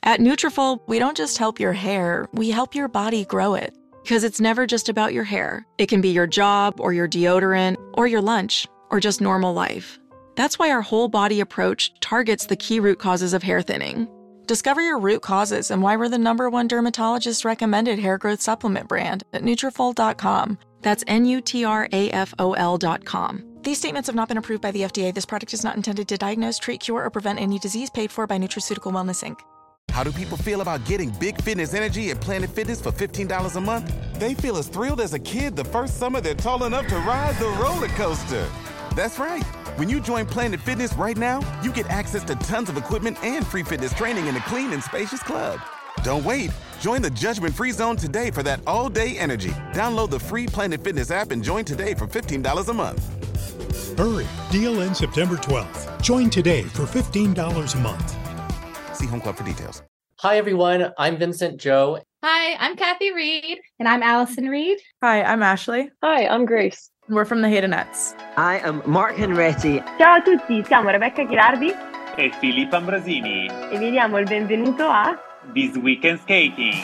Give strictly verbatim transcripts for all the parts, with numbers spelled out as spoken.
At Nutrafol, we don't just help your hair, we help your body grow it. Because it's never just about your hair. It can be your job, or your deodorant, or your lunch, or just normal life. That's why our whole body approach targets the key root causes of hair thinning. Discover your root causes and why we're the number one dermatologist recommended hair growth supplement brand at Nutrafol dot com. That's N U T R A F O L dot com. These statements have not been approved by the F D A. This product is not intended to diagnose, treat, cure, or prevent any disease. Paid for by Nutraceutical Wellness, Incorporated. How do people feel about getting big fitness energy at Planet Fitness for fifteen dollars a month? They feel as thrilled as a kid the first summer they're tall enough to ride the roller coaster. That's right. When you join Planet Fitness right now, you get access to tons of equipment and free fitness training in a clean and spacious club. Don't wait. Join the judgment-free zone today for that all-day energy. Download the free Planet Fitness app and join today for fifteen dollars a month. Hurry. Deal ends September twelfth. Join today for fifteen dollars a month. See Home Club for details. Hi, everyone. I'm Vincent Joe. Hi, I'm Kathy Reed. And I'm Allison Reed. Hi, I'm Ashley. Hi, I'm Grace. We're from the Haydenettes. I am Mark Henretti. Ciao a tutti, siamo Rebecca Ghirardi e Filippo Ambrosini e vi diamo il benvenuto a This Week in Skating.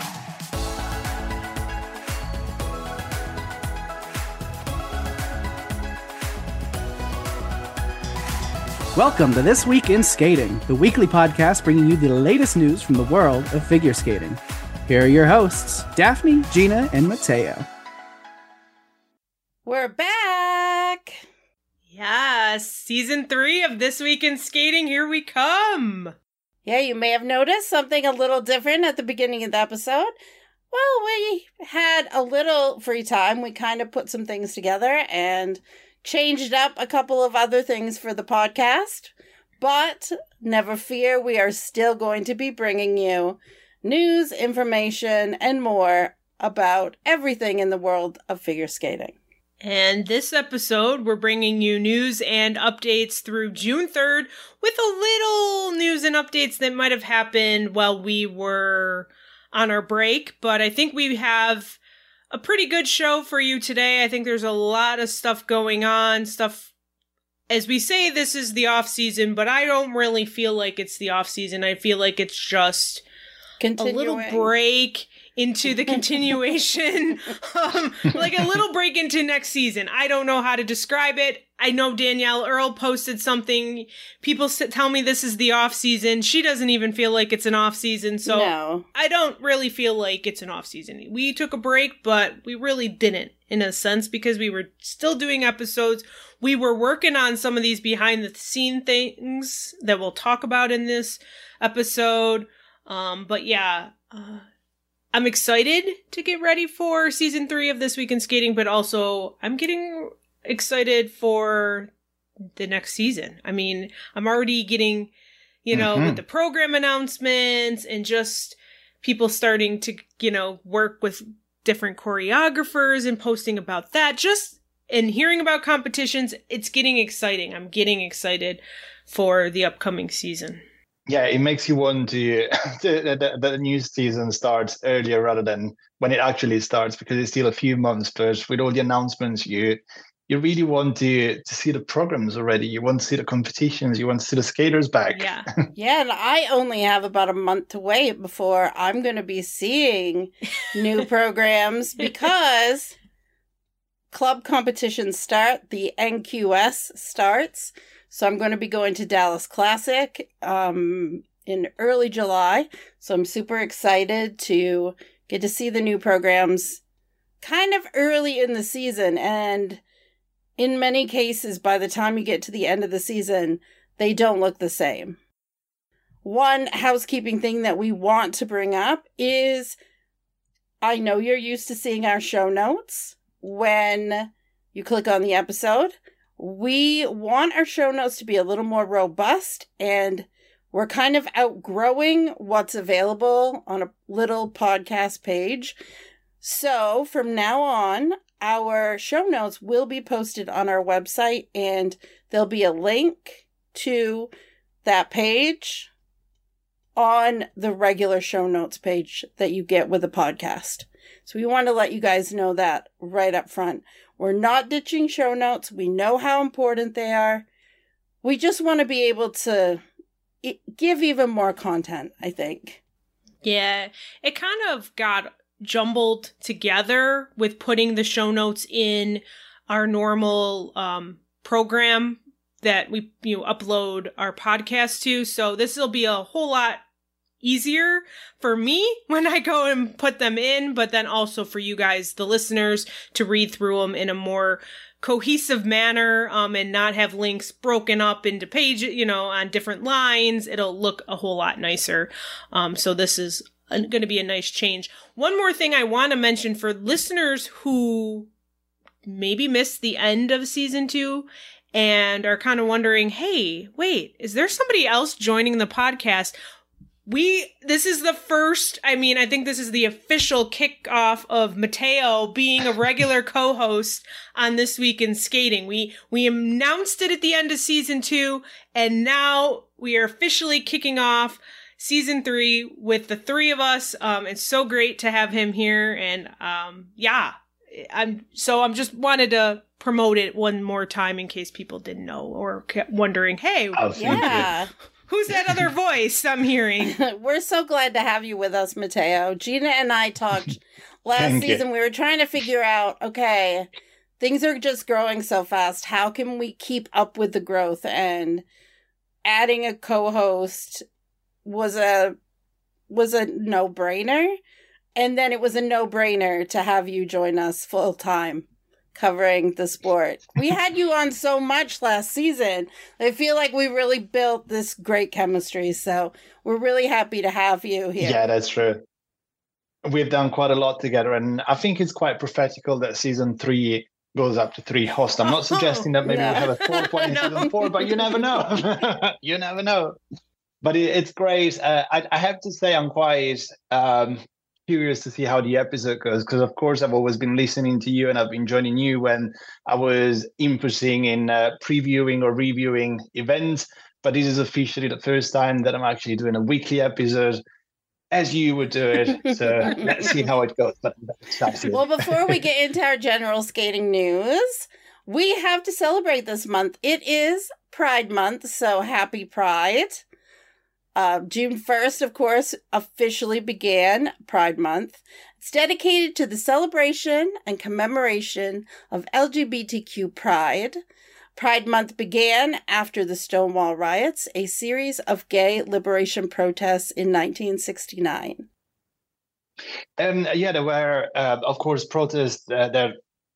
Welcome to This Week in Skating, the weekly podcast bringing you the latest news from the world of figure skating. Here are your hosts, Daphne, Gina, and Mateo. We're back! Yes, season three of This Week in Skating, here we come! Yeah, you may have noticed something a little different at the beginning of the episode. Well, we had a little free time. We kind of put some things together and changed up a couple of other things for the podcast. But never fear, we are still going to be bringing you news, information, and more about everything in the world of figure skating. And this episode, we're bringing you news and updates through June third with a little news and updates that might have happened while we were on our break. But I think we have a pretty good show for you today. I think there's a lot of stuff going on, stuff, as we say, this is the off season, but I don't really feel like it's the off season. I feel like it's just Continuing. a little break into the continuation, um, like a little break into next season. I don't know how to describe it. I know Danielle Earl posted something. People s- tell me this is the off season. She doesn't even feel like it's an off season. So no. I don't really feel like it's an off season. We took a break, but we really didn't in a sense because we were still doing episodes. We were working on some of these behind the scene things that we'll talk about in this episode. Um, but yeah, uh, I'm excited to get ready for season three of This Week in Skating, but also I'm getting excited for the next season. I mean, I'm already getting, you know, mm-hmm. with the program announcements and just people starting to, you know, work with different choreographers and posting about that. Just and hearing about competitions, it's getting exciting. I'm getting excited for the upcoming season. Yeah, it makes you want to, to that the new season starts earlier rather than when it actually starts because it's still a few months. But with all the announcements, you you really want to to see the programs already. You want to see the competitions. You want to see the skaters back. Yeah, yeah. And I only have about a month to wait before I'm going to be seeing new programs because club competitions start. The N Q S starts. So I'm going to be going to Dallas Classic um, in early July. So I'm super excited to get to see the new programs kind of early in the season. And in many cases, by the time you get to the end of the season, they don't look the same. One housekeeping thing that we want to bring up is I know you're used to seeing our show notes when you click on the episode. We want our show notes to be a little more robust, and we're kind of outgrowing what's available on a little podcast page. So from now on, our show notes will be posted on our website, and there'll be a link to that page on the regular show notes page that you get with the podcast. So we want to let you guys know that right up front. We're not ditching show notes. We know how important they are. We just want to be able to give even more content, I think. Yeah, it kind of got jumbled together with putting the show notes in our normal um, program that we you know upload our podcast to. So this will be a whole lot easier for me when I go and put them in, but then also for you guys, the listeners, to read through them in a more cohesive manner, um, and not have links broken up into pages, you know, on different lines. It'll look a whole lot nicer. Um, so this is going to be a nice change. One more thing I want to mention for listeners who maybe missed the end of season two and are kind of wondering, hey, wait, is there somebody else joining the podcast? We, this is the first, I mean, I think this is the official kickoff of Mateo being a regular co-host on This Week in Skating. We, we announced it at the end of season two, and now we are officially kicking off season three with the three of us. Um, it's so great to have him here. And, um, yeah, I'm, so I'm just wanted to promote it one more time in case people didn't know or kept wondering, hey, oh, yeah. Who's that other voice I'm hearing? We're so glad to have you with us, Mateo. Gina and I talked last Thank season. you. We were trying to figure out, okay, things are just growing so fast. How can we keep up with the growth? And adding a co-host was a was a no-brainer. And then it was a no-brainer to have you join us full time, covering the sport. We had you on so much last season. I feel like we really built this great chemistry. So we're really happy to have you here. Yeah, that's true. We've done quite a lot together, and I think it's quite prophetical that season three goes up to three hosts. I'm not suggesting that maybe no. we'll have a fourth one in No. season four, but you never know. You never know. But it, it's great. Uh, I, I have to say I'm quite um, curious to see how the episode goes, because of course I've always been listening to you and I've been joining you when I was inputting in uh, previewing or reviewing events, but this is officially the first time that I'm actually doing a weekly episode as you would do it. So let's see how it goes. But Well, before we get into our general skating news, we have to celebrate this month. It is Pride Month, so happy Pride. Uh, June first, of course, officially began Pride Month. It's dedicated to the celebration and commemoration of L G B T Q pride. Pride Month began after the Stonewall Riots, a series of gay liberation protests in nineteen sixty-nine. Um, yeah, there were, uh, of course, protests uh, that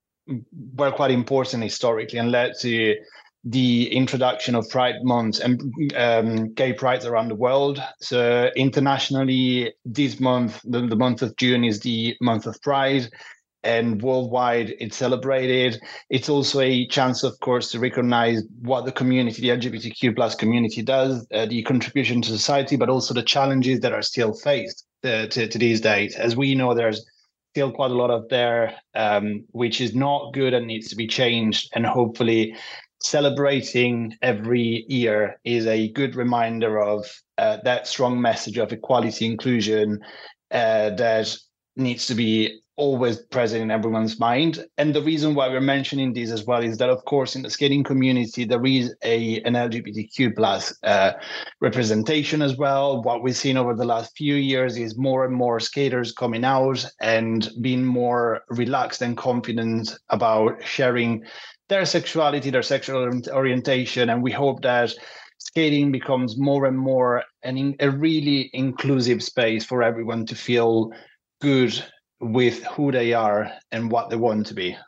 were quite important historically and led to the introduction of Pride Month and um, gay prides around the world. So internationally, this month, the, the month of June, is the month of Pride, and worldwide it's celebrated. It's also a chance, of course, to recognize what the community, the L G B T Q plus community does, uh, the contribution to society, but also the challenges that are still faced uh, to, to these days. As we know, there's still quite a lot of there, um, which is not good and needs to be changed, and hopefully celebrating every year is a good reminder of uh, that strong message of equality, inclusion uh, that needs to be always present in everyone's mind. And the reason why we're mentioning this as well is that, of course, in the skating community, there is a an L G B T Q plus uh, representation as well. What we've seen over the last few years is more and more skaters coming out and being more relaxed and confident about sharing their sexuality, their sexual orientation. And we hope that skating becomes more and more an, a really inclusive space for everyone to feel good with who they are and what they want to be.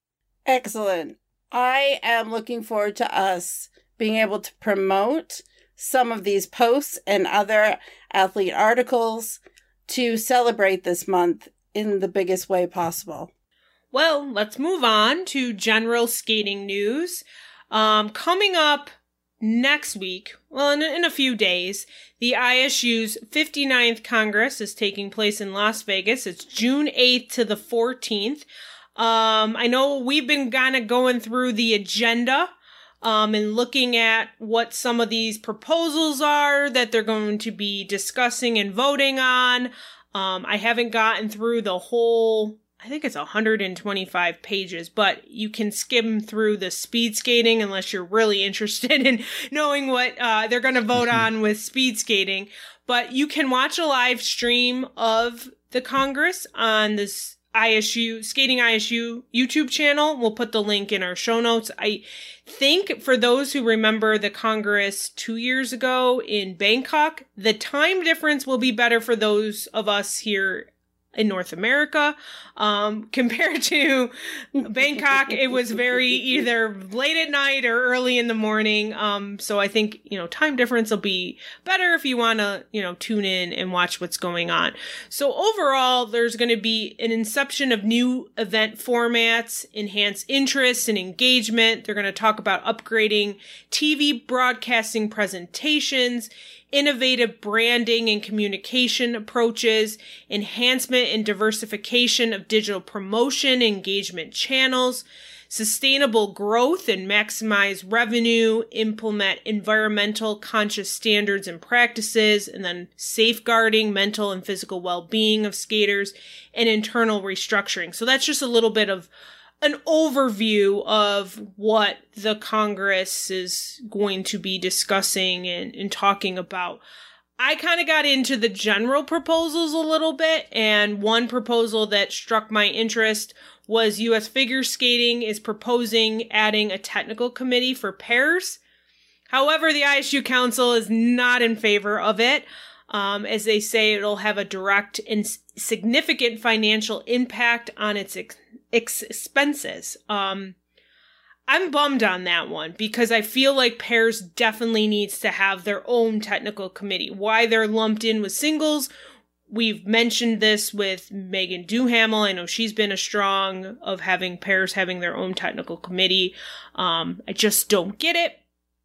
Excellent. I am looking forward to us being able to promote some of these posts and other athlete articles to celebrate this month in the biggest way possible. Well, let's move on to general skating news. Um, coming up next week, well, in, in a few days, the I S U's fifty-ninth Congress is taking place in Las Vegas. It's June eighth to the fourteenth. Um, I know we've been kind of going through the agenda um, and looking at what some of these proposals are that they're going to be discussing and voting on. Um, I haven't gotten through the whole, I think it's one hundred twenty-five pages, but you can skim through the speed skating unless you're really interested in knowing what uh, they're going to vote on with speed skating. But you can watch a live stream of the Congress on this I S U, Skating I S U YouTube channel. We'll put the link in our show notes. I think for those who remember the Congress two years ago in Bangkok, the time difference will be better for those of us here in North America. Um, compared to Bangkok, it was very either late at night or early in the morning. Um, so I think, you know, time difference will be better if you want to, you know, tune in and watch what's going on. So overall, there's going to be an inception of new event formats, enhance interest and engagement. They're going to talk about upgrading T V broadcasting presentations, innovative branding and communication approaches, enhancement and diversification of digital promotion engagement channels, sustainable growth and maximize revenue, implement environmental conscious standards and practices, and then safeguarding mental and physical well-being of skaters, and internal restructuring. So that's just a little bit of an overview of what the Congress is going to be discussing and, and talking about. I kind of got into the general proposals a little bit, and one proposal that struck my interest was U S Figure Skating is proposing adding a technical committee for pairs. However, the I S U Council is not in favor of it, um, as they say it'll have a direct and significant financial impact on its ex- expenses. Um, I'm bummed on that one because I feel like pairs definitely needs to have their own technical committee. Why they're lumped in with singles, we've mentioned this with Megan Duhamel. I know she's been a strong of having pairs having their own technical committee. Um, I just don't get it,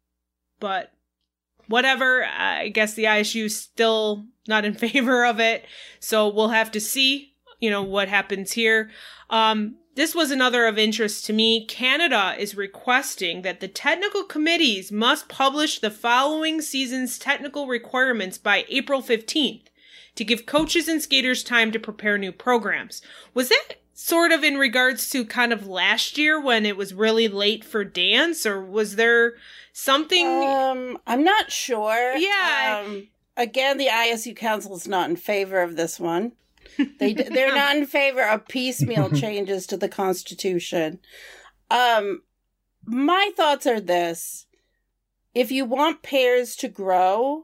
but whatever. I guess the I S U is still not in favor of it, so we'll have to see, you know, what happens here. Um, This was another of interest to me. Canada is requesting that the technical committees must publish the following season's technical requirements by April fifteenth to give coaches and skaters time to prepare new programs. Was that sort of in regards to kind of last year when it was really late for dance, or was there something? Um, I'm not sure. Yeah. Um, again, the I S U Council is not in favor of this one. They they're not in favor of piecemeal changes to the Constitution. Um, my thoughts are this: if you want pairs to grow,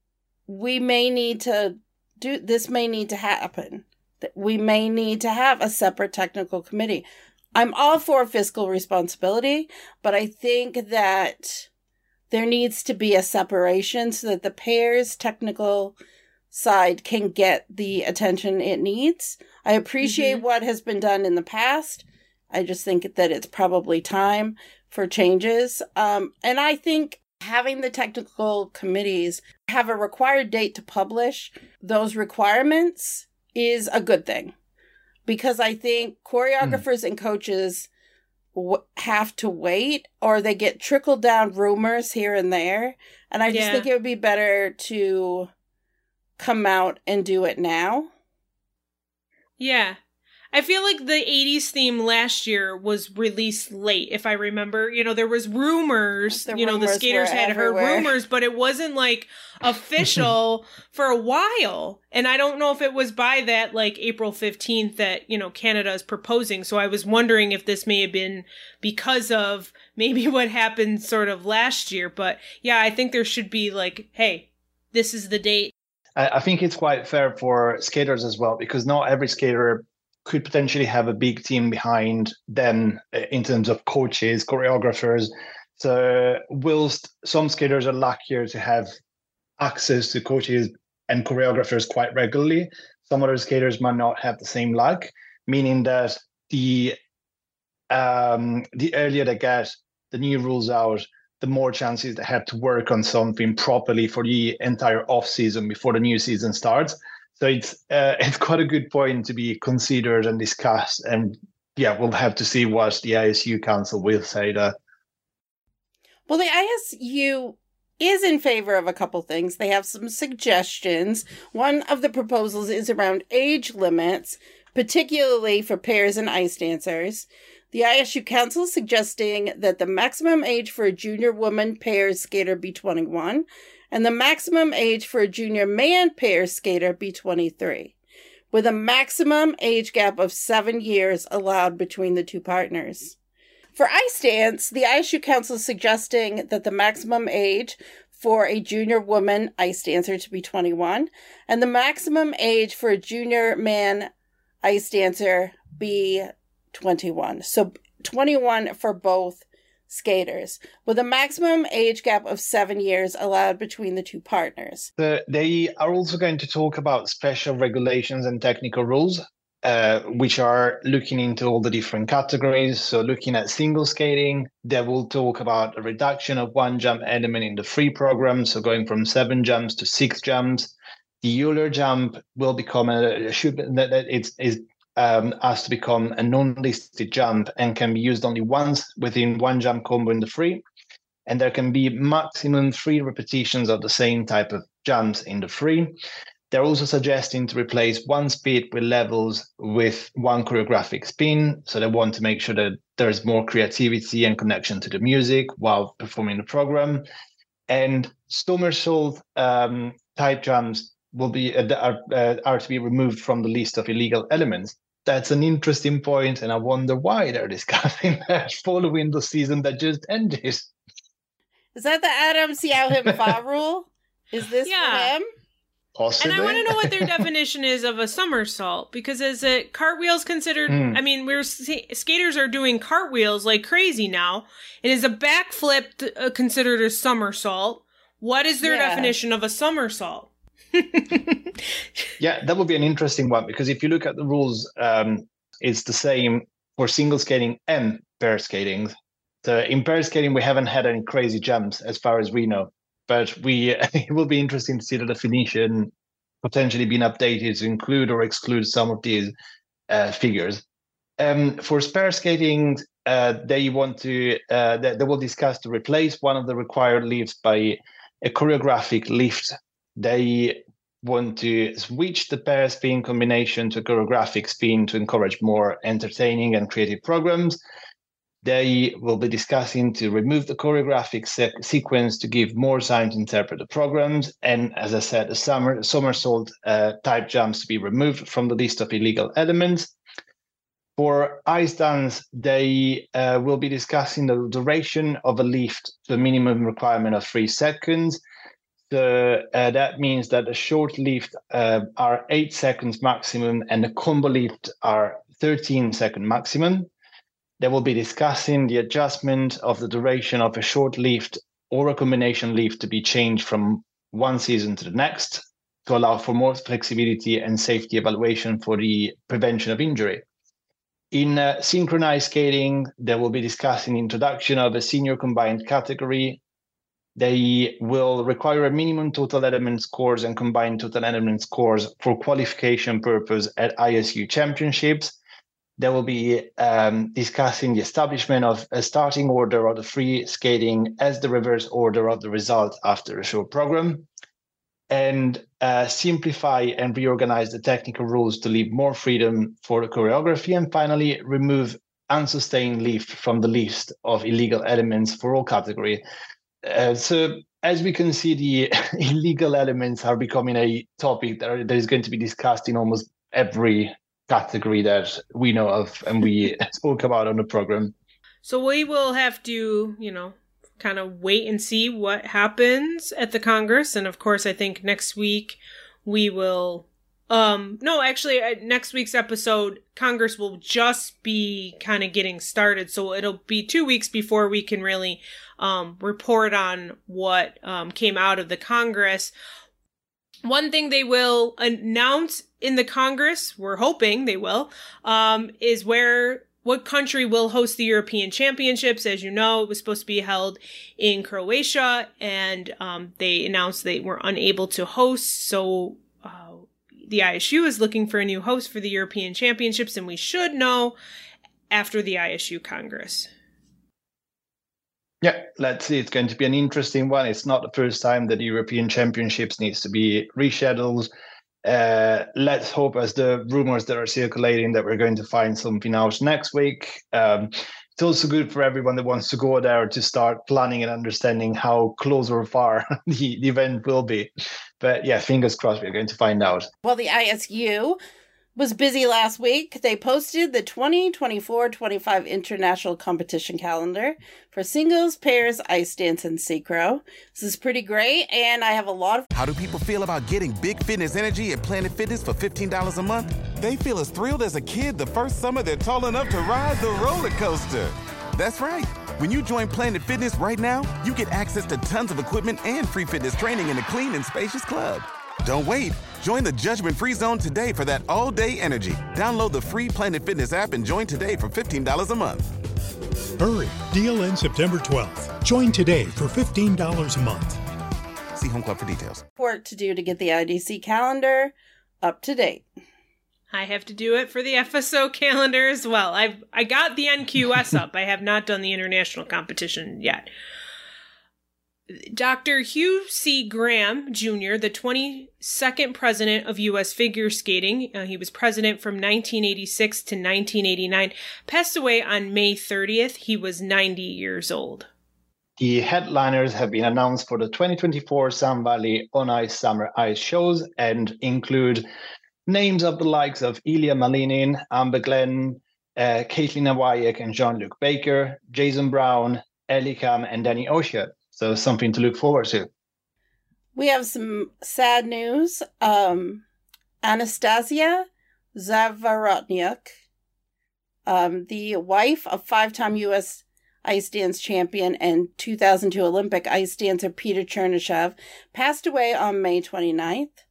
we may need to do this. May need to happen. We may need to have a separate technical committee. I'm all for fiscal responsibility, but I think that there needs to be a separation so that the pairs technical side can get the attention it needs. I appreciate mm-hmm. what has been done in the past. I just think that it's probably time for changes. Um, and I think having the technical committees have a required date to publish those requirements is a good thing. Because I think choreographers mm. and coaches w- have to wait, or they get trickled down rumors here and there. And I just yeah. think it would be better to come out and do it now. Yeah. I feel like the eighties theme last year was released late, if I remember. You know, there was rumors, the you know, rumors the skaters had everywhere. heard rumors, but it wasn't like official for a while. And I don't know if it was by that like April fifteenth that, you know, Canada is proposing. So I was wondering if this may have been because of maybe what happened sort of last year. But yeah, I think there should be like, hey, this is the date. I think it's quite fair for skaters as well, because not every skater could potentially have a big team behind them in terms of coaches, choreographers. So whilst some skaters are luckier to have access to coaches and choreographers quite regularly, some other skaters might not have the same luck, meaning that the um, the earlier they get the new rules out, the more chances they have to work on something properly for the entire off season before the new season starts. So it's uh, it's quite a good point to be considered and discussed. And yeah, we'll have to see what the I S U Council will say there. Well, the I S U is in favor of a couple things. They have some suggestions. One of the proposals is around age limits, particularly for pairs and ice dancers. The I S U Council is suggesting that the maximum age for a junior woman pairs skater be twenty-one and the maximum age for a junior man pair skater be twenty-three, with a maximum age gap of seven years allowed between the two partners. For ice dance, the I S U Council is suggesting that the maximum age for a junior woman ice dancer to be twenty-one, and the maximum age for a junior man ice dancer be twenty-one. So twenty-one for both skaters, with a maximum age gap of seven years allowed between the two partners. The, they are also going to talk about special regulations and technical rules, uh, which are looking into all the different categories. So looking at single skating, they will talk about a reduction of one jump element in the free program, so going from seven jumps to six jumps. The Euler jump will become a, should, that it's, is Um, has to become a non-listed jump and can be used only once within one jump combo in the free. And there can be maximum three repetitions of the same type of jumps in the free. They're also suggesting to replace one speed with levels with one choreographic spin. So they want to make sure that there's more creativity and connection to the music while performing the program. And somersault um, type jumps will be uh, are, uh, are to be removed from the list of illegal elements. That's an interesting point, and I wonder why they're discussing that following the season that just ended. Is that the Adam Siao Him Fa rule? Is this yeah. for him? Possibly. And I want to know what their definition is of a somersault, because is it cartwheels considered? Mm. I mean, we're skaters are doing cartwheels like crazy now, and is a backflip uh, considered a somersault? What is their yeah. definition of a somersault? Yeah, that would be an interesting one, because if you look at the rules, um, it's the same for single skating and pair skating. So in pair skating, we haven't had any crazy jumps as far as we know, but we it will be interesting to see the definition potentially being updated to include or exclude some of these uh, figures. Um, for pair skating, uh, they want to uh, they, they will discuss to replace one of the required lifts by a choreographic lift. They want to switch the pair spin combination to choreographic spin to encourage more entertaining and creative programs. They will be discussing to remove the choreographic se- sequence to give more time to interpret the programs. And as I said, the summer, somersault uh, type jumps to be removed from the list of illegal elements. For ice dance, they uh, will be discussing the duration of a lift to a minimum requirement of three seconds. So uh, that means that a short lift uh, are eight seconds maximum and the combo lift are thirteen second maximum. They will be discussing the adjustment of the duration of a short lift or a combination lift to be changed from one season to the next to allow for more flexibility and safety evaluation for the prevention of injury. In uh, synchronized skating, they will be discussing introduction of a senior combined category. They will require a minimum total element scores and combined total element scores for qualification purpose at I S U championships. They will be um, discussing the establishment of a starting order of the free skating as the reverse order of the result after a short program, and uh, simplify and reorganize the technical rules to leave more freedom for the choreography, and finally remove unsustained lift from the list of illegal elements for all categories. Uh, so as we can see, the illegal elements are becoming a topic that, are, that is going to be discussed in almost every category that we know of and we spoke about on the program. So we will have to, you know, kind of wait and see what happens at the Congress. And of course, I think next week we will, um, no, actually uh, next week's episode, Congress will just be kind of getting started. So it'll be two weeks before we can really um, report on what um, came out of the Congress. One thing they will announce in the Congress, we're hoping they will, um, is where, what country will host the European Championships. As you know, it was supposed to be held in Croatia, and um, they announced they were unable to host. So uh, the I S U is looking for a new host for the European Championships, and we should know after the I S U Congress. Yeah, let's see. It's going to be an interesting one. It's not the first time that the European Championships needs to be rescheduled. Uh, let's hope, as the rumors that are circulating, that we're going to find something else next week. Um, it's also good for everyone that wants to go there to start planning and understanding how close or far the, the event will be. But yeah, fingers crossed we're going to find out. Well, the I S U was busy last week. They posted the twenty twenty-four twenty-five international competition calendar for singles, pairs, ice dance, and synchro. This is pretty great, and I have a lot of... How do people feel about getting big fitness energy at Planet Fitness for fifteen dollars a month? They feel as thrilled as a kid the first summer they're tall enough to ride the roller coaster. That's right. When you join Planet Fitness right now, you get access to tons of equipment and free fitness training in a clean and spacious club. Don't wait. Join the judgment-free zone today for that all-day energy. Download the free Planet Fitness app and join today for fifteen dollars a month. Hurry. Deal ends September twelfth. Join today for fifteen dollars a month. See Home Club for details. Work to do to get the I D C calendar up to date. I have to do it for the F S O calendar as well. I've I got the N Q S up. I have not done the international competition yet. Doctor Hugh C. Graham, Junior, the twenty-second president of U S Figure Skating, uh, he was president from nineteen eighty-six to nineteen eighty-nine, passed away on May thirtieth. He was ninety years old. The headliners have been announced for the twenty twenty-four Sun Valley On Ice Summer Ice Shows and include names of the likes of Ilya Malinin, Amber Glenn, uh, Caitlin Awayek and Jean-Luc Baker, Jason Brown, Ellie Kam, and Danny Osher. So something to look forward to. We have some sad news. Um, Anastasia Zavarotnyuk, um, the wife of five-time U S ice dance champion and two thousand two Olympic ice dancer Peter Chernyshev, passed away on May twenty-ninth.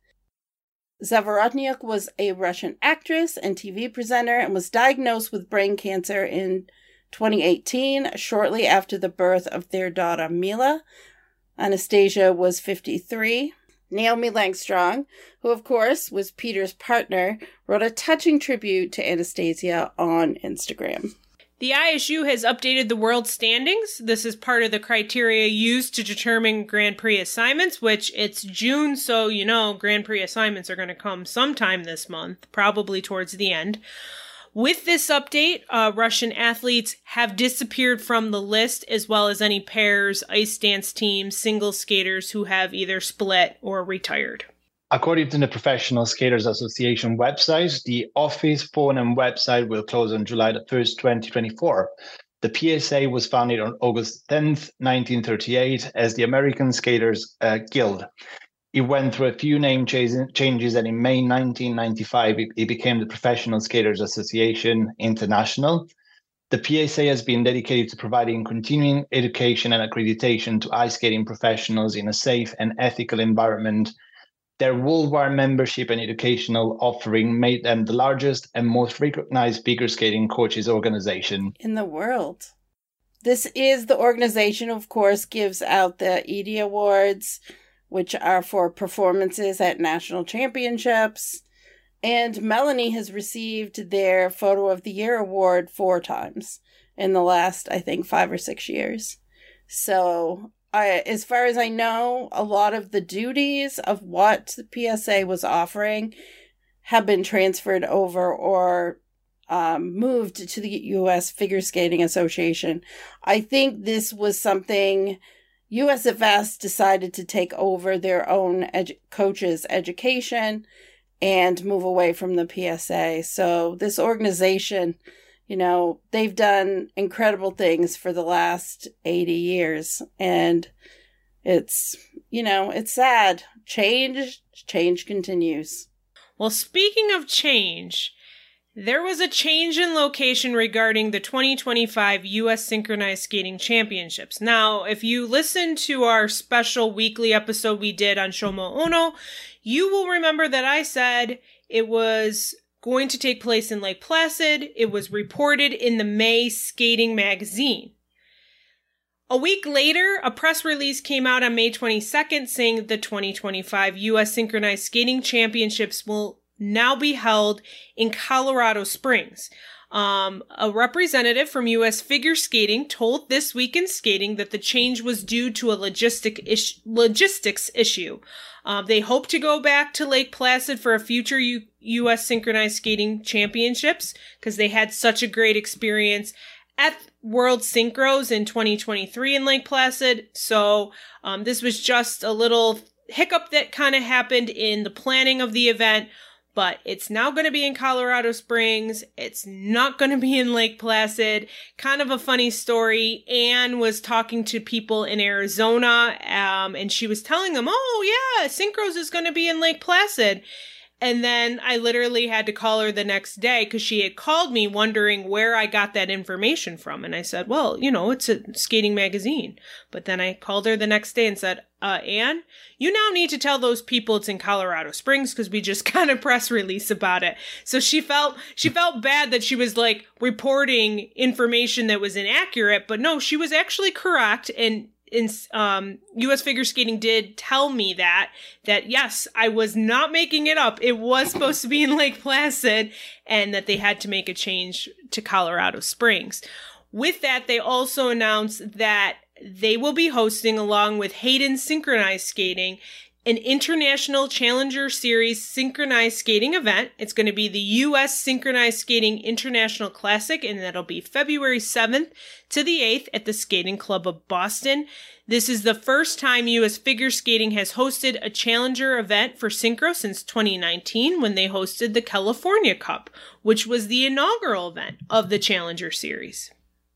Zavarotnyuk was a Russian actress and T V presenter and was diagnosed with brain cancer in twenty eighteen, shortly after the birth of their daughter Mila. Anastasia was fifty-three. Naomi Langstrong, who of course was Peter's partner, wrote a touching tribute to Anastasia on Instagram. The I S U has updated the world standings. This is part of the criteria used to determine Grand Prix assignments, which it's June, so you know Grand Prix assignments are going to come sometime this month, probably towards the end. With this update, uh, Russian athletes have disappeared from the list, as well as any pairs, ice dance teams, single skaters who have either split or retired. According to the Professional Skaters Association website, the office, phone, and website will close on July the first, twenty twenty-four. The P S A was founded on August tenth, nineteen thirty-eight, as the American Skaters uh, Guild. It went through a few name changes, and in May nineteen ninety-five, it, it became the Professional Skaters Association International. The P S A has been dedicated to providing continuing education and accreditation to ice skating professionals in a safe and ethical environment. Their worldwide membership and educational offering made them the largest and most recognized figure skating coaches organization in the world. This is the organization, of course, gives out the E D Awards, which are for performances at national championships. And Melanie has received their Photo of the Year award four times in the last, I think, five or six years. So, I, as far as I know, a lot of the duties of what the P S A was offering have been transferred over or um, moved to the U S Figure Skating Association. I think this was something U S F S decided to take over their own edu- coaches' education and move away from the P S A. So this organization, you know, they've done incredible things for the last eighty years. And it's, you know, it's sad. Change, change continues. Well, speaking of change, there was a change in location regarding the twenty twenty-five U S Synchronized Skating Championships. Now, if you listen to our special weekly episode we did on Shomo Ono, you will remember that I said it was going to take place in Lake Placid. It was reported in the May Skating magazine. A week later, a press release came out on May twenty-second saying the twenty twenty-five U S Synchronized Skating Championships will now be held in Colorado Springs. Um, a representative from U S Figure Skating told This Week in Skating that the change was due to a logistic ish- logistics issue. Um, they hope to go back to Lake Placid for a future U- U.S. Synchronized Skating Championships because they had such a great experience at World Synchros in twenty twenty-three in Lake Placid. So um, this was just a little hiccup that kind of happened in the planning of the event, but it's now going to be in Colorado Springs. It's not going to be in Lake Placid. Kind of a funny story. Anne was talking to people in Arizona, um, and she was telling them, oh, yeah, Synchros is going to be in Lake Placid. And then I literally had to call her the next day because she had called me wondering where I got that information from. And I said, well, you know, it's a skating magazine. But then I called her the next day and said, uh, Anne, you now need to tell those people it's in Colorado Springs because we just got a press release about it. So she felt, she felt bad that she was like reporting information that was inaccurate, but no, she was actually correct. And In, um, U S Figure Skating did tell me that, that yes, I was not making it up. It was supposed to be in Lake Placid and that they had to make a change to Colorado Springs. With that, they also announced that they will be hosting, along with Hayden Synchronized Skating, an International Challenger Series synchronized skating event. It's going to be the U S Synchronized Skating International Classic, and that'll be February seventh to the eighth at the Skating Club of Boston. This is the first time U S Figure Skating has hosted a Challenger event for Synchro since twenty nineteen, when they hosted the California Cup, which was the inaugural event of the Challenger Series.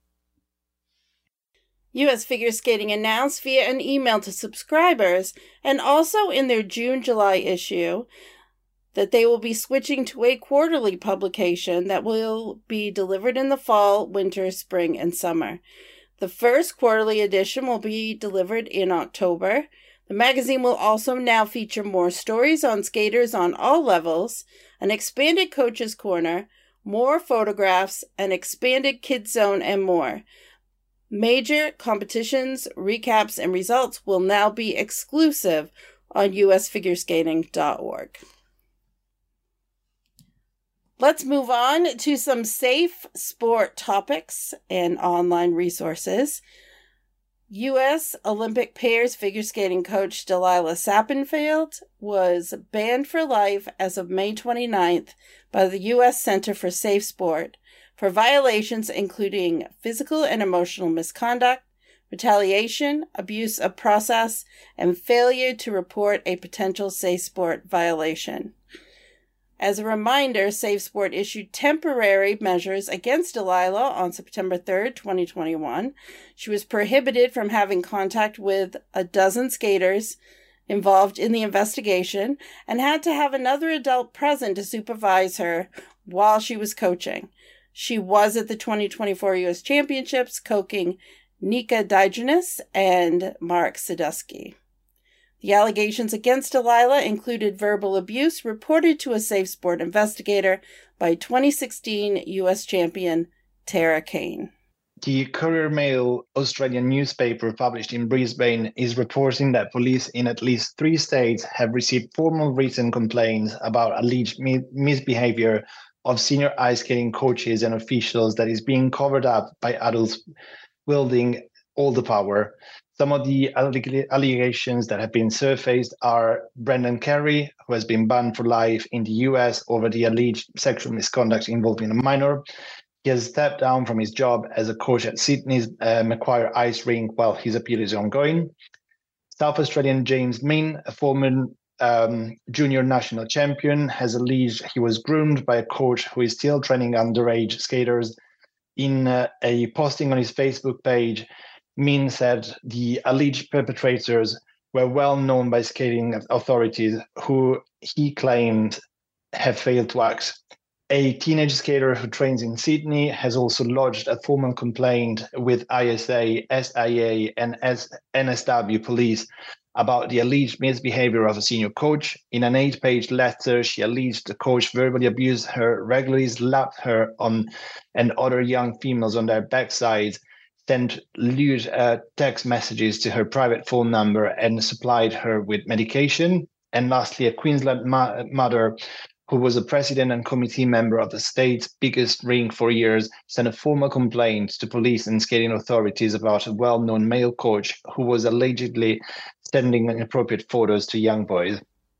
U S Figure Skating announced via an email to subscribers and also in their June-July issue that they will be switching to a quarterly publication that will be delivered in the fall, winter, spring, and summer. The first quarterly edition will be delivered in October. The magazine will also now feature more stories on skaters on all levels, an expanded coach's corner, more photographs, an expanded kids zone, and more. Major competitions, recaps, and results will now be exclusive on U S figure skating dot org. Let's move on to some safe sport topics and online resources. U S Olympic pairs figure skating coach Delilah Sappenfeld was banned for life as of May twenty-ninth by the U S Center for Safe Sport for violations including physical and emotional misconduct, retaliation, abuse of process, and failure to report a potential Safe Sport violation. As a reminder, Safe Sport issued temporary measures against Delilah on September third, twenty twenty-one. She was prohibited from having contact with a dozen skaters involved in the investigation and had to have another adult present to supervise her while she was coaching. She was at the twenty twenty-four U S Championships coaching Nika Diogenes and Mark Sadusky. The allegations against Delilah included verbal abuse reported to a Safe Sport investigator by twenty sixteen U S champion Tara Kane. The Courier Mail Australian newspaper published in Brisbane is reporting that police in at least three states have received formal written complaints about alleged mi- misbehavior of senior ice skating coaches and officials that is being covered up by adults wielding all the power. Some of the alleg- allegations that have been surfaced are Brendan Carey, who has been banned for life in the U S over the alleged sexual misconduct involving a minor. He has stepped down from his job as a coach at Sydney's uh, Macquarie Ice Rink while his appeal is ongoing. South Australian James Min, a former um, junior national champion, has alleged he was groomed by a coach who is still training underage skaters. In uh, a posting on his Facebook page, Min said the alleged perpetrators were well known by skating authorities who he claimed have failed to act. A teenage skater who trains in Sydney has also lodged a formal complaint with I S A, S I A, and N S W police about the alleged misbehavior of a senior coach. In an eight-page letter, she alleged the coach verbally abused her, regularly slapped her on and other young females on their backsides, sent lewd uh, text messages to her private phone number, and supplied her with medication. And lastly, a Queensland ma- mother who was a president and committee member of the state's biggest rink for years, sent a formal complaint to police and skating authorities about a well-known male coach who was allegedly sending inappropriate photos to young boys.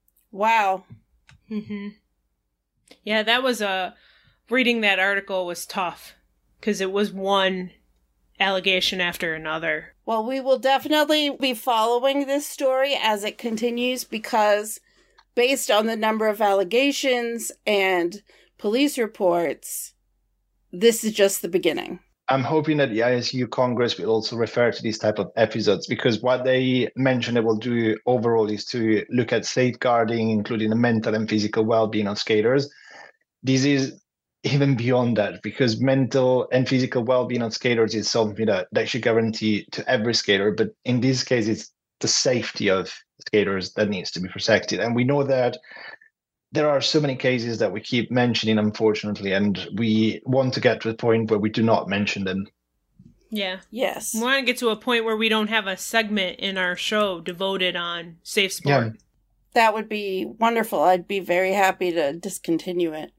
Wow. Mm-hmm. Yeah, that was a... Reading that article was tough. because it was one allegation after another. Well, we will definitely be following this story as it continues because based on the number of allegations and police reports, this is just the beginning. I'm hoping that the I S U Congress will also refer to these type of episodes because what they mentioned they will do overall is to look at safeguarding, including the mental and physical well-being of skaters. This is even beyond that because mental and physical well-being of skaters is something that they should guarantee to every skater. But in this case, it's the safety of skaters that needs to be protected. And we know that there are so many cases that we keep mentioning, unfortunately, and we want to get to the point where we do not mention them. Yeah. Yes. We want to get to a point where we don't have a segment in our show devoted on safe sport. Yeah. That would be wonderful. I'd be very happy to discontinue it.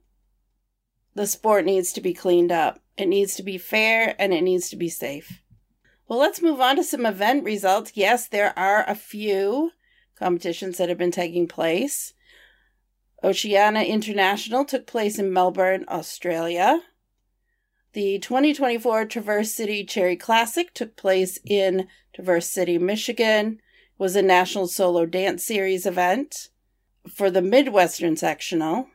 The sport needs to be cleaned up. It needs to be fair, and it needs to be safe. Well, let's move on to some event results. Yes, there are a few competitions that have been taking place. Oceania International took place in Melbourne, Australia. The twenty twenty-four Traverse City Cherry Classic took place in Traverse City, Michigan. It was a national solo dance series event for the Midwestern sectional.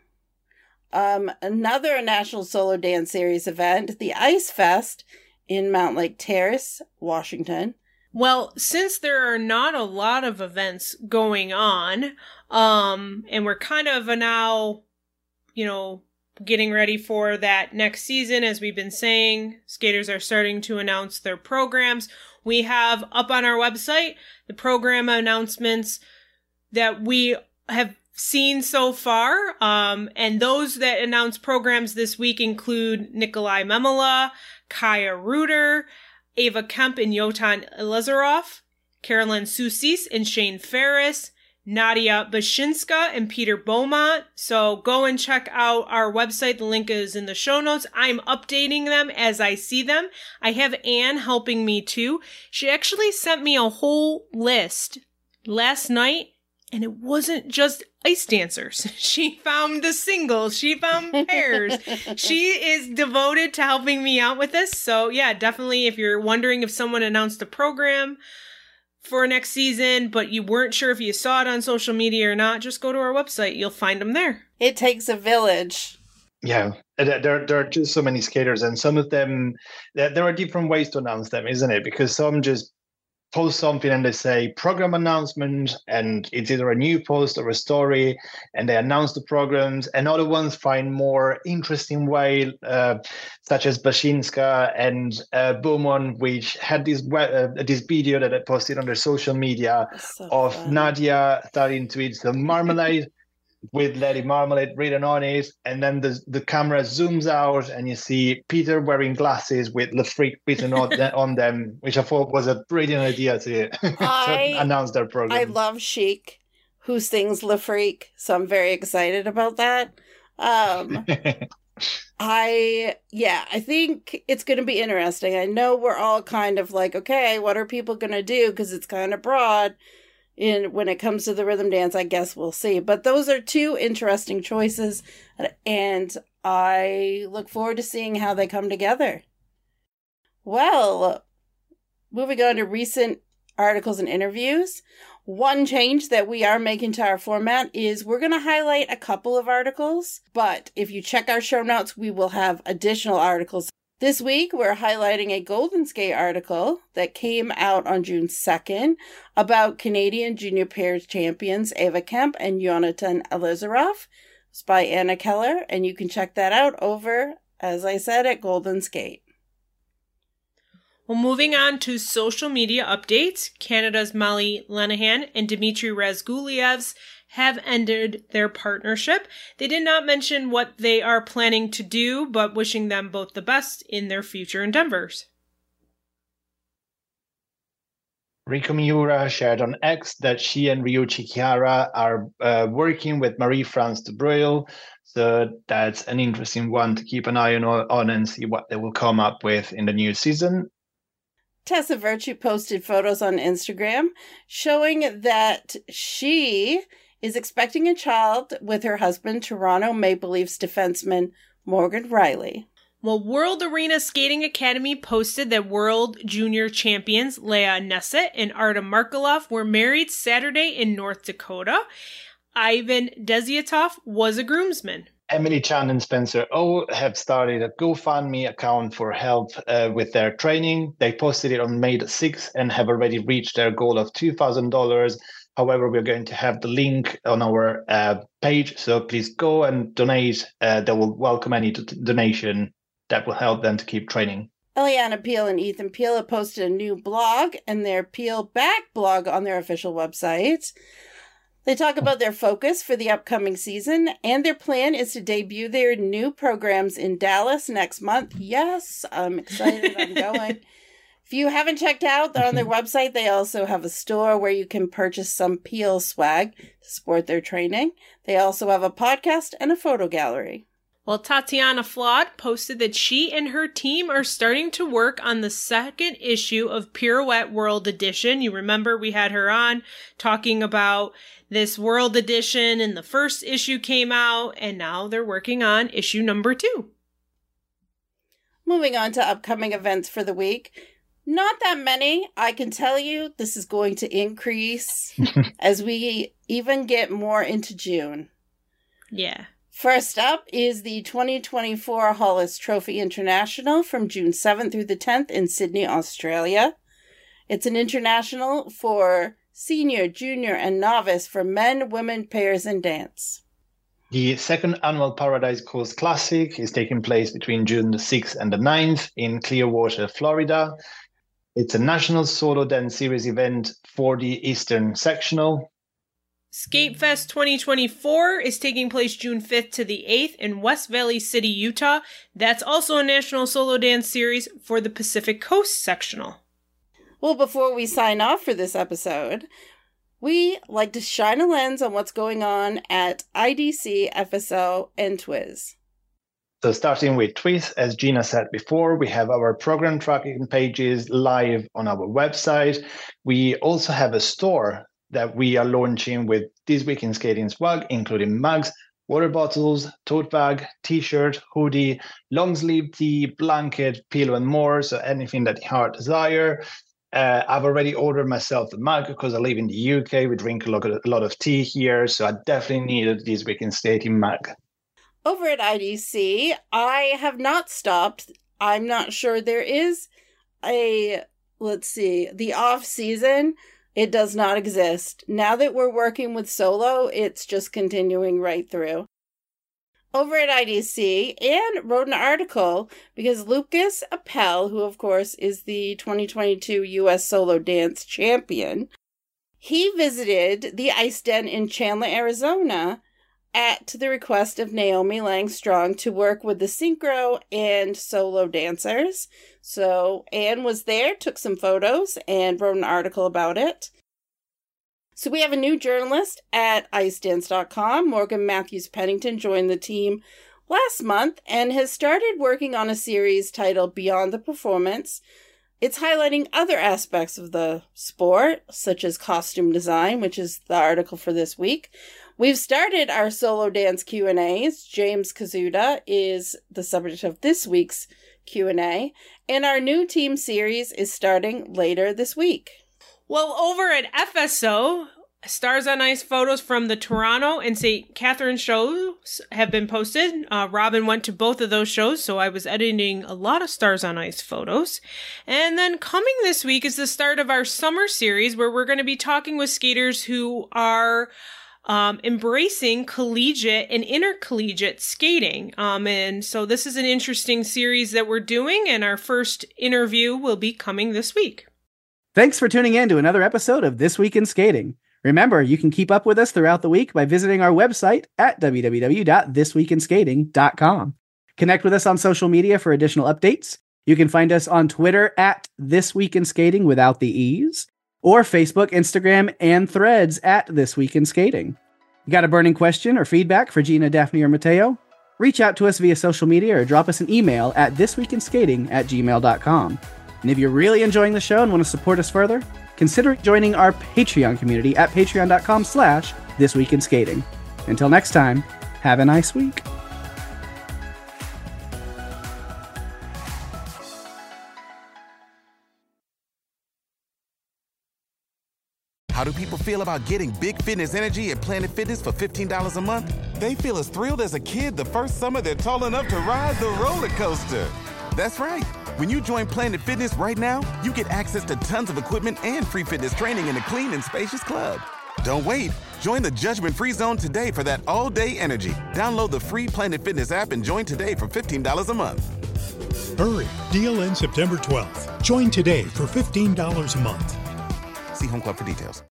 Um, another national solo dance series event, the Ice Fest in Mount Lake Terrace, Washington. Well, since there are not a lot of events going on, um, and we're kind of now, you know, getting ready for that next season, as we've been saying, skaters are starting to announce their programs. We have up on our website the program announcements that we have seen so far, um, and those that announce programs this week include Nikolai Memela, Kaya Reuter, Ava Kemp and Yotan Elizarov, Carolyn Sousis and Shane Ferris, Nadia Bashinska and Peter Beaumont. So go and check out our website. The link is in the show notes. I'm updating them as I see them. I have Anne helping me too. She actually sent me a whole list last night, and it wasn't just ice dancers. She found the singles. She found pairs. She is devoted to helping me out with this. So yeah, definitely if you're wondering if someone announced a program for next season, but you weren't sure if you saw it on social media or not, just go to our website. You'll find them there. It takes a village. Yeah, there, there are just so many skaters, and some of them, there, there are different ways to announce them, isn't it? Because some just post something and they say program announcement, and it's either a new post or a story, and they announce the programs, and other ones find more interesting way, uh, such as Bashinska and uh, Beaumont, which had this uh, this video that I posted on their social media so of fun. Nadia starting to eat some marmalade with Lady Marmalade written on it, and then the the camera zooms out and you see Peter wearing glasses with Le Freak written on, on them, which I thought was a brilliant idea to, I, to announce their program. I love Chic, who sings Le Freak, so I'm very excited about that. Um, I, yeah, I think it's going to be interesting. I know we're all kind of like, okay, what are people going to do? Because it's kind of broad. In when it comes to the rhythm dance, I guess we'll see. But those are two interesting choices, and I look forward to seeing how they come together. Well, moving on to recent articles and interviews. One change that we are making to our format is we're going to highlight a couple of articles, but if you check our show notes, we will have additional articles. This week, we're highlighting a Golden Skate article that came out on June second about Canadian junior pairs champions Ava Kemp and Jonathan Elizarov. It's by Anna Keller, and you can check that out over, as I said, at Golden Skate. Well, moving on to social media updates, Canada's Molly Lenehan and Dmitry Razguliev's have ended their partnership. They did not mention what they are planning to do, but wishing them both the best in their future endeavors. Riko Miura shared on X that she and Ryuichi Kihara are uh, working with Marie-France de Breuil, so that's an interesting one to keep an eye on, on and see what they will come up with in the new season. Tessa Virtue posted photos on Instagram showing that she is expecting a child with her husband, Toronto Maple Leafs defenseman Morgan Rielly. Well, World Arena Skating Academy posted that World Junior Champions Leah Nesset and Artem Markelov were married Saturday in North Dakota. Ivan Desiatov was a groomsman. Emily Chan and Spencer O have started a GoFundMe account for help uh, with their training. They posted it on May the sixth and have already reached their goal of two thousand dollars. However, we're going to have the link on our uh, page, so please go and donate. Uh, they will welcome any t- donation that will help them to keep training. Eliana Peel and Ethan Peel have posted a new blog and their Peel Back blog on their official website. They talk about their focus for the upcoming season, and their plan is to debut their new programs in Dallas next month. Yes, I'm excited. I'm going. If you haven't checked out, they're on their website. They also have a store where you can purchase some Peel swag to support their training. They also have a podcast and a photo gallery. Well, Tatiana Flood posted that she and her team are starting to work on the second issue of Pirouette World Edition. You remember we had her on talking about this World Edition, and the first issue came out, and now they're working on issue number two. Moving on to upcoming events for the week. Not that many. I can tell you this is going to increase as we even get more into June. Yeah. First up is the twenty twenty-four Hollis Trophy International from June seventh through the tenth in Sydney, Australia. It's an international for senior, junior, and novice for men, women, pairs, and dance. The second annual Paradise Coast Classic is taking place between June the sixth and the ninth in Clearwater, Florida. It's a national solo dance series event for the Eastern Sectional. Skatefest twenty twenty-four is taking place June fifth to the eighth in West Valley City, Utah. That's also a national solo dance series for the Pacific Coast Sectional. Well, before we sign off for this episode, we like to shine a lens on what's going on at I D C, F S O, and Twiz. So starting with Twiz, as Gina said before, we have our program tracking pages live on our website. We also have a store that we are launching with This Week in Skating swag, including mugs, water bottles, tote bag, t-shirt, hoodie, long sleeve tee, blanket, pillow, and more. So anything that your heart desire. Uh, I've already ordered myself a mug because I live in the U K. We drink a lot, of, a lot of tea here, so I definitely needed This Week in Skating mug. Over at I D C, I have not stopped. I'm not sure there is a, let's see, the off season. It does not exist. Now that we're working with Solo, it's just continuing right through. Over at I D C, Anne wrote an article because Lucas Appel, who of course is the twenty twenty-two U S Solo Dance Champion, he visited the Ice Den in Chandler, Arizona, at the request of Naomi Langstrong to work with the synchro and solo dancers. So Anne was there, took some photos, and wrote an article about it. So we have a new journalist at ice dance dot com. Morgan Matthews Pennington joined the team last month and has started working on a series titled Beyond the Performance. It's highlighting other aspects of the sport, such as costume design, which is the article for this week. We've started our solo dance Q and A's. James Kazuda is the subject of this week's Q and A, and our new team series is starting later this week. Well, over at F S O, Stars on Ice photos from the Toronto and Saint Catharines shows have been posted. Uh, Robin went to both of those shows, so I was editing a lot of Stars on Ice photos. And then coming this week is the start of our summer series, where we're going to be talking with skaters who are Um, embracing collegiate and intercollegiate skating. Um, and so this is an interesting series that we're doing, and our first interview will be coming this week. Thanks for tuning in to another episode of This Week in Skating. Remember, you can keep up with us throughout the week by visiting our website at w w w dot this week in skating dot com. Connect with us on social media for additional updates. You can find us on Twitter at This Week in Skating without the E's, or Facebook, Instagram, and Threads at This Week in Skating. You got a burning question or feedback for Gina, Daphne, or Mateo? Reach out to us via social media or drop us an email at thisweekinskating at gmail dot com. And if you're really enjoying the show and want to support us further, consider joining our Patreon community at patreon dot com slash thisweekinskating. Until next time, have a nice week. How do people feel about getting big fitness energy at Planet Fitness for fifteen dollars a month? They feel as thrilled as a kid the first summer they're tall enough to ride the roller coaster. That's right. When you join Planet Fitness right now, you get access to tons of equipment and free fitness training in a clean and spacious club. Don't wait. Join the judgment-free zone today for that all-day energy. Download the free Planet Fitness app and join today for fifteen dollars a month. Hurry, deal ends September twelfth. Join today for fifteen dollars a month. See Home Club for details.